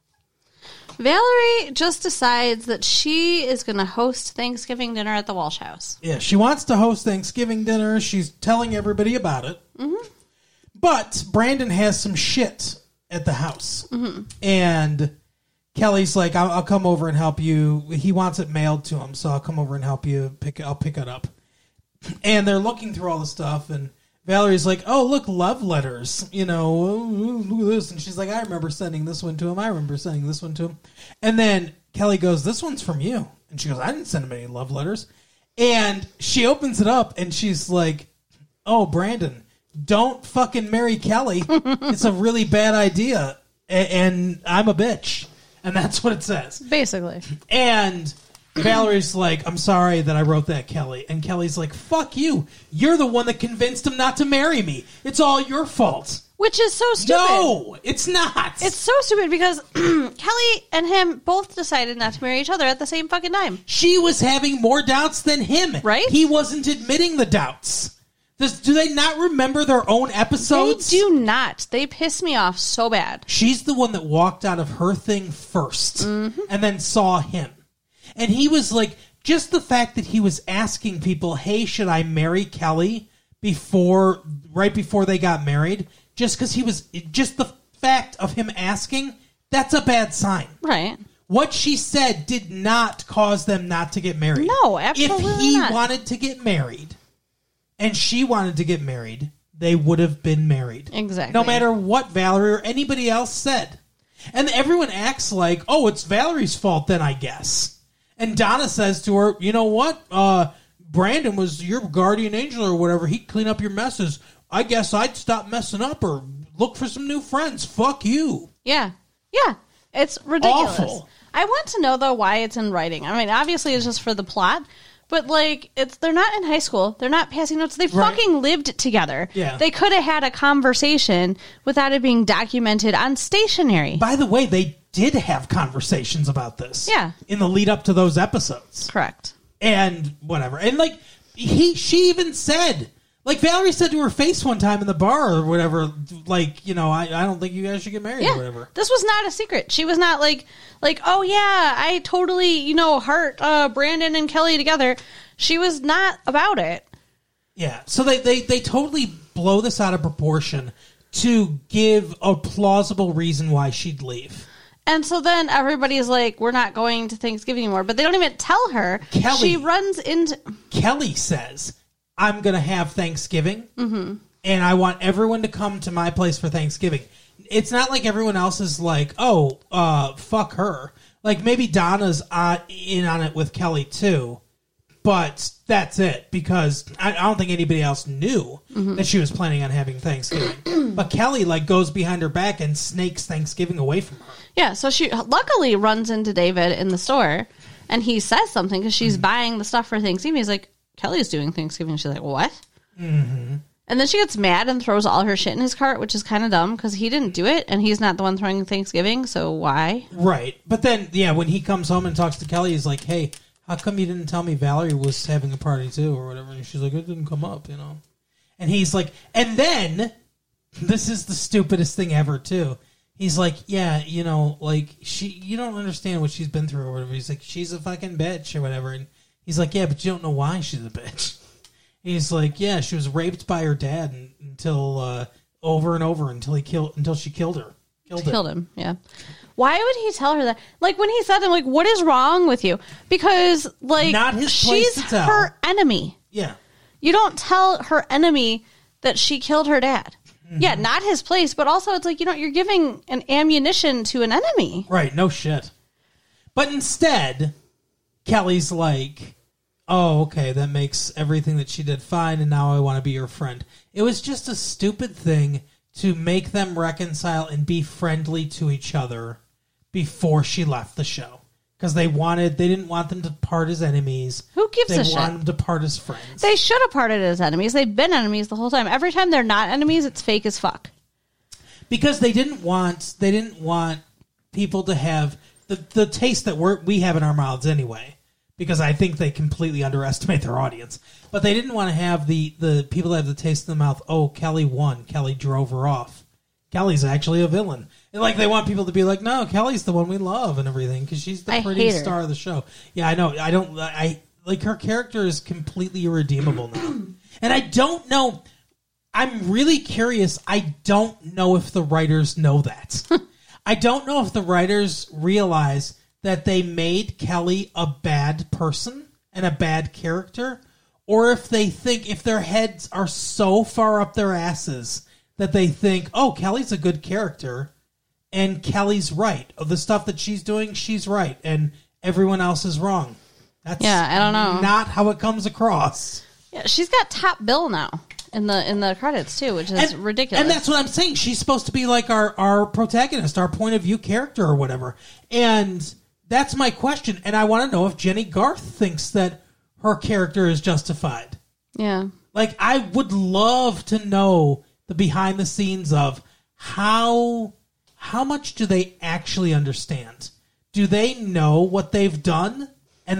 Valerie just decides that she is going to host Thanksgiving dinner at the Walsh house. Yeah, she wants to host Thanksgiving dinner. She's telling everybody about it. Mm-hmm. But Brandon has some shit at the house. Mm-hmm. And Kelly's like, I'll come over and help you. He wants it mailed to him, so I'll come over and help you. I'll pick it up. And they're looking through all the stuff, and Valerie's like, oh, look, love letters. You know, look at this. And she's like, I remember sending this one to him. I remember sending this one to him. And then Kelly goes, this one's from you. And she goes, I didn't send him any love letters. And she opens it up, and she's like, oh, Brandon, don't fucking marry Kelly. It's a really bad idea. And I'm a bitch. And that's what it says. Basically. And Valerie's like, I'm sorry that I wrote that, Kelly. And Kelly's like, fuck you. You're the one that convinced him not to marry me. It's all your fault. Which is so stupid. No, it's not. It's so stupid because Kelly and him both decided not to marry each other at the same fucking time. She was having more doubts than him. Right? He wasn't admitting the doubts. Do they not remember their own episodes? They do not. They piss me off so bad. She's the one that walked out of her thing first and then saw him. And he was like, just the fact that he was asking people, hey, should I marry Kelly? right before they got married, just because just the fact of him asking, that's a bad sign. Right. What she said did not cause them not to get married. No, absolutely If he not. wanted to get married and she wanted to get married, they would have been married. Exactly. No matter what Valerie or anybody else said. And everyone acts like, oh, it's Valerie's fault then, I guess. And Donna says to her, you know what? Brandon was your guardian angel or whatever. He'd clean up your messes. I guess I'd stop messing up or look for some new friends. Fuck you. Yeah. Yeah. It's ridiculous. Awful. I want to know, though, why it's in writing. I mean, obviously it's just for the plot, but, like, they're not in high school. They're not passing notes. They fucking lived together. Yeah. They could have had a conversation without it being documented on stationery. By the way, they did have conversations about this. Yeah. In the lead up to those episodes. Correct. And whatever. And, like, she even said... Like, Valerie said to her face one time in the bar or whatever, like, you know, I don't think you guys should get married or whatever. This was not a secret. She was not like, oh, yeah, I totally, heart Brandon and Kelly together. She was not about it. Yeah. So they totally blow this out of proportion to give a plausible reason why she'd leave. And so then everybody's like, we're not going to Thanksgiving anymore. But they don't even tell her. Kelly. She runs into... Kelly says... I'm going to have Thanksgiving, and I want everyone to come to my place for Thanksgiving. It's not like everyone else is like, oh, fuck her. Like, maybe Donna's in on it with Kelly, too, but that's it, because I don't think anybody else knew that she was planning on having Thanksgiving. But Kelly, like, goes behind her back and snakes Thanksgiving away from her. Yeah, so she luckily runs into David in the store, and he says something, because she's buying the stuff for Thanksgiving. He's like, Kelly's doing Thanksgiving. She's like, what? Mm-hmm. And then she gets mad and throws all her shit in his cart, which is kind of dumb because he didn't do it and he's not the one throwing Thanksgiving. So why? Right. But then, yeah, when he comes home and talks to Kelly, he's like, hey, how come you didn't tell me Valerie was having a party too or whatever? And she's like, it didn't come up, you know. And he's like, and then, this is the stupidest thing ever too. He's like, yeah, you know, like, you don't understand what she's been through or whatever. He's like, she's a fucking bitch or whatever. And he's like, yeah, but you don't know why she's a bitch. He's like, yeah, she was raped by her dad until over and over until she killed her. Killed him, yeah. Why would he tell her that? Like, when he said that, like, what is wrong with you? Because, like, not his place she's to tell. her enemy. Yeah. You don't tell her enemy that she killed her dad. Mm-hmm. Yeah, not his place, but also it's like, you're giving an ammunition to an enemy. Right, no shit. But instead, Kelly's like, oh, okay, that makes everything that she did fine, and now I want to be your friend. It was just a stupid thing to make them reconcile and be friendly to each other before she left the show. Because they didn't want them to part as enemies. Who gives a shit? They wanted them to part as friends. They should have parted as enemies. They've been enemies the whole time. Every time they're not enemies, it's fake as fuck. Because they didn't want people to have the taste that we have in our mouths anyway. Because I think they completely underestimate their audience. But they didn't want to have the people that have the taste in the mouth, oh, Kelly won. Kelly drove her off. Kelly's actually a villain. And like they want people to be like, no, Kelly's the one we love and everything because she's the pretty star of the show. Yeah, I know. I like her character is completely irredeemable now. And I don't know. I'm really curious. I don't know if the writers know that. I don't know if the writers realize that they made Kelly a bad person and a bad character, or if they think, if their heads are so far up their asses that they think, oh, Kelly's a good character and Kelly's right. Of the stuff that she's doing, she's right, and everyone else is wrong. That's I don't know. Not how it comes across. Yeah, she's got top bill now in the credits too, which is ridiculous. And that's what I'm saying. She's supposed to be like our protagonist, our point of view character or whatever. And that's my question. And I want to know if Jenny Garth thinks that her character is justified. Yeah. Like, I would love to know the behind the scenes of how much do they actually understand? Do they know what they've done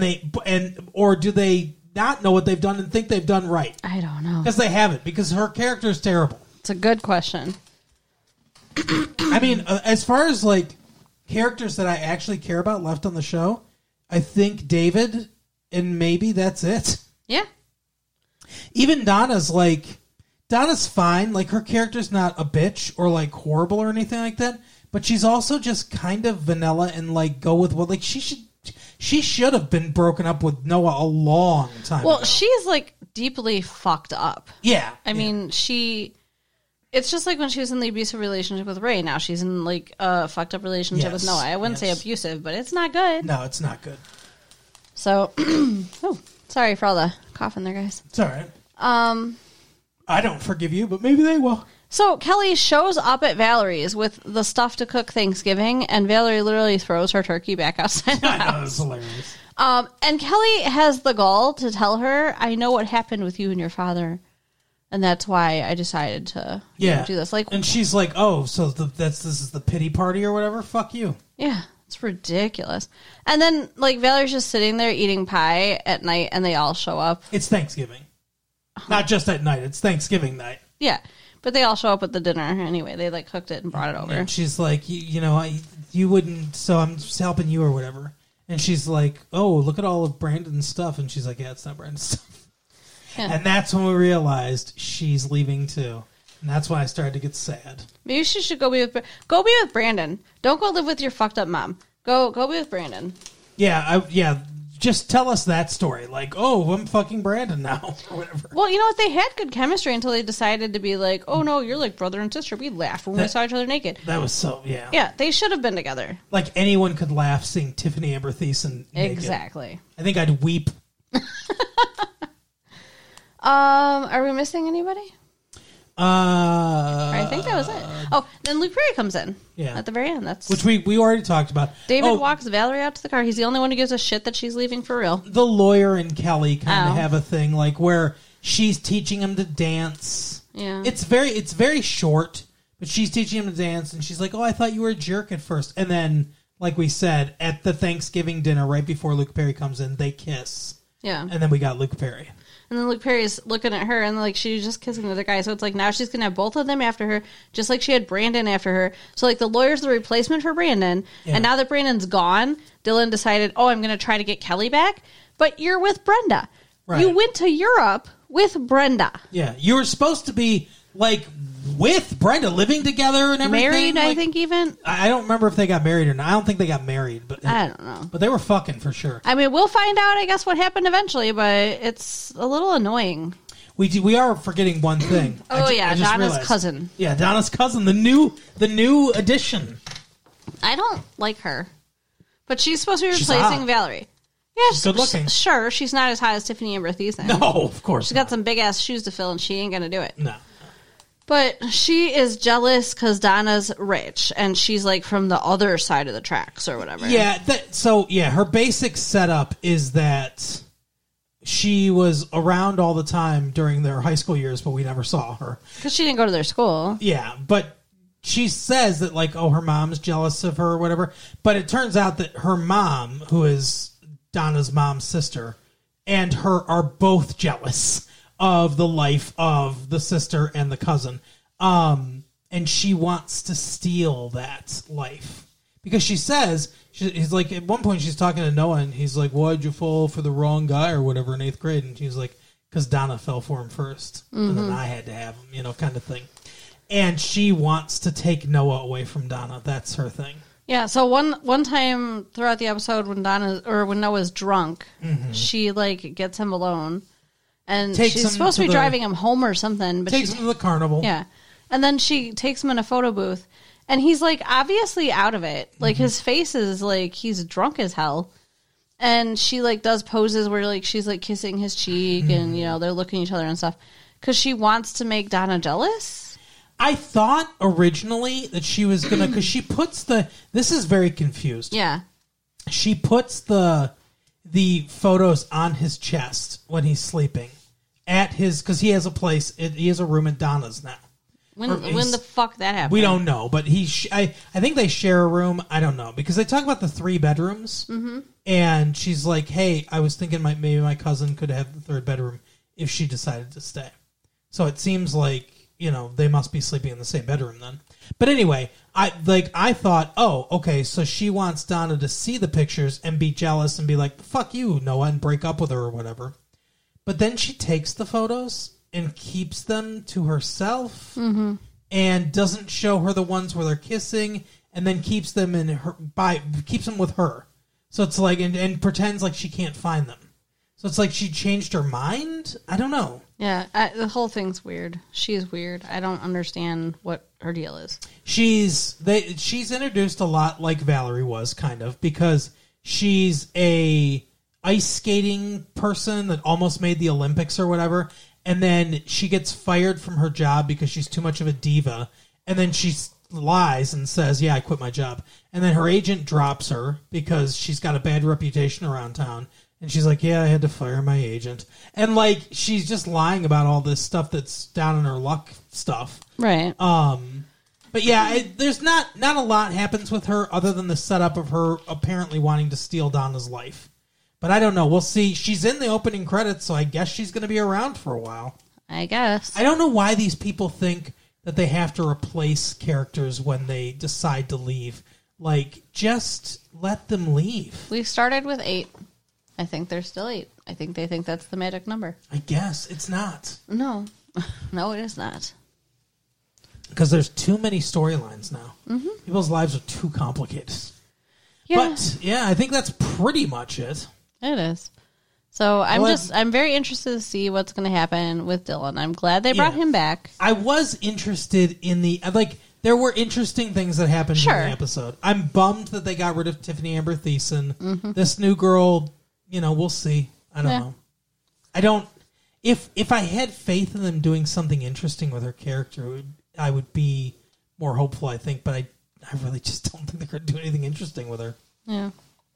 or do they not know what they've done and think they've done right? I don't know. Because they haven't, because her character is terrible. It's a good question. I mean, as far as like characters that I actually care about left on the show, I think David, and maybe that's it. Yeah. Even Donna's like, Donna's fine. Like, her character's not a bitch or, like, horrible or anything like that. But she's also just kind of vanilla and, like, go with what... Like, she should have been broken up with Noah a long time ago. Well, she's, like, deeply fucked up. Yeah. I mean, it's just like when she was in the abusive relationship with Ray. Now she's in, like, a fucked up relationship with Noah. I wouldn't say abusive, but it's not good. No, it's not good. So, sorry for all the coughing there, guys. It's all right. I don't forgive you, but maybe they will. So Kelly shows up at Valerie's with the stuff to cook Thanksgiving, and Valerie literally throws her turkey back outside the I know, house. that's hilarious. And Kelly has the gall to tell her, I know what happened with you and your father, and that's why I decided to do this. Like, and she's like, oh, so this is the pity party or whatever? Fuck you. Yeah, it's ridiculous. And then, like, Valerie's just sitting there eating pie at night, and they all show up. It's Thanksgiving. Not just at night. It's Thanksgiving night. Yeah, but they all show up at the dinner anyway. They, like, cooked it and brought it over. And she's like, you wouldn't, so I'm just helping you or whatever. And she's like, oh, look at all of Brandon's stuff. And she's like, yeah, it's not Brandon's stuff. Yeah. And that's when we realized she's leaving too. And that's when I started to get sad. Maybe she should go be with Brandon. Don't go live with your fucked up mom. Go be with Brandon. Yeah, just tell us that story. Like, oh, I'm fucking Brandon now, or whatever. Well, you know what? They had good chemistry until they decided to be like, oh, no, you're like brother and sister. We laughed when we saw each other naked. That was so, yeah. Yeah, they should have been together. Like, anyone could laugh seeing Tiffany Amber Thiessen naked. Exactly. I think I'd weep. Are we missing anybody? I think that was it. Oh, then Luke Perry comes in. Yeah. At the very end. That's which we already talked about. David walks Valerie out to the car. He's the only one who gives a shit that she's leaving for real. The lawyer and Kelly kind of have a thing like where she's teaching him to dance. Yeah. It's very short, but she's teaching him to dance, and she's like, "Oh, I thought you were a jerk at first." And then, like we said, at the Thanksgiving dinner, right before Luke Perry comes in, they kiss. Yeah. And then we got Luke Perry. And then Luke Perry's looking at her, and like she's just kissing the other guy. So it's like now she's gonna have both of them after her, just like she had Brandon after her. So like the lawyer's the replacement for Brandon, and now that Brandon's gone, Dylan decided, oh, I'm gonna try to get Kelly back. But you're with Brenda. Right. You went to Europe with Brenda. Yeah, you were supposed to be like with Brenda, living together and everything. Married, like, I think even. I don't remember if they got married or not. I don't think they got married, but I don't know. But they were fucking for sure. I mean, we'll find out, I guess, what happened eventually, but it's a little annoying. We are forgetting one thing. Donna's realized. cousin. Yeah, Donna's cousin, the new addition. I don't like her, but she's supposed to be replacing Valerie. Yeah, she's good looking. Sure, she's not as hot as Tiffany Amber Thiessen. No, of course she's got some big ass shoes to fill, and she ain't gonna do it. No. But she is jealous because Donna's rich, and she's like from the other side of the tracks or whatever. Yeah, her basic setup is that she was around all the time during their high school years, but we never saw her. Because she didn't go to their school. Yeah, but she says that, like, oh, her mom's jealous of her or whatever. But it turns out that her mom, who is Donna's mom's sister, and her are both jealous of the life of the sister and the cousin. And she wants to steal that life. Because she says, he's like, at one point she's talking to Noah, and he's like, why'd you fall for the wrong guy or whatever in 8th grade? And she's like, because Donna fell for him first. Mm-hmm. And then I had to have him, kind of thing. And she wants to take Noah away from Donna. That's her thing. Yeah, so one time throughout the episode when when Noah's drunk, she like gets him alone. And she's supposed to be driving him home or something. But takes him to the carnival. Yeah. And then she takes him in a photo booth. And he's, like, obviously out of it. Like, his face is, like, he's drunk as hell. And she, like, does poses where, like, she's, like, kissing his cheek. And, they're looking at each other and stuff. Because she wants to make Donna jealous. I thought originally that she was going to... Because she puts this is very confused. Yeah. She puts the photos on his chest when he's sleeping. Because he has a place, he has a room at Donna's now. When the fuck that happened? We don't know, but I think they share a room. I don't know, because they talk about the 3 bedrooms, and she's like, hey, I was thinking maybe my cousin could have the 3rd bedroom if she decided to stay. So it seems like, they must be sleeping in the same bedroom then. But anyway, I thought, oh, okay, so she wants Donna to see the pictures and be jealous and be like, fuck you, Noah, and break up with her or whatever. But then she takes the photos and keeps them to herself, and doesn't show her the ones where they're kissing, and then keeps them keeps them with her. So it's like and pretends like she can't find them. So it's like she changed her mind. I don't know. Yeah, the whole thing's weird. She's weird. I don't understand what her deal is. She's introduced a lot like Valerie was, kind of, because she's a ice skating person that almost made the Olympics or whatever, and then she gets fired from her job because she's too much of a diva, and then she lies and says, yeah, I quit my job. And then her agent drops her because she's got a bad reputation around town. And she's like, yeah, I had to fire my agent. And, like, she's just lying about all this stuff that's down in her luck stuff. Right. But, yeah, there's not a lot happens with her other than the setup of her apparently wanting to steal Donna's life. But I don't know. We'll see. She's in the opening credits, so I guess she's going to be around for a while. I guess. I don't know why these people think that they have to replace characters when they decide to leave. Like, just let them leave. We started with 8. I think there's still 8. I think they think that's the magic number. I guess. It's not. No. No, it is not. Because there's too many storylines now. Mm-hmm. People's lives are too complicated. Yeah. But, yeah, I think that's pretty much it. It is. So I'm very interested to see what's going to happen with Dylan. I'm glad they brought him back. I was interested in there were interesting things that happened in the episode. I'm bummed that they got rid of Tiffany Amber Thiessen. Mm-hmm. This new girl, we'll see. I don't know. I don't. If I had faith in them doing something interesting with her character, I would be more hopeful, I think. But I really just don't think they're going to do anything interesting with her. Yeah.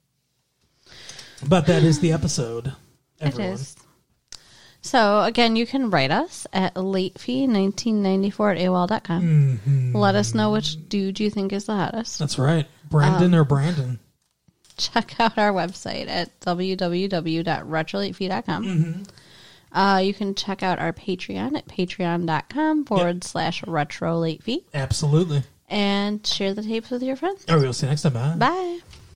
But that is the episode. Everyone. It is. So, again, you can write us at latefee1994@AOL.com. Mm-hmm. Let us know which dude you think is the hottest. That's right. Brandon or Brandon. Check out our website at www.retrolatefee.com. Mm-hmm. You can check out our Patreon at patreon.com/retrolatefee. Absolutely. And share the tapes with your friends. All right, we'll see you next time. Bye. Bye.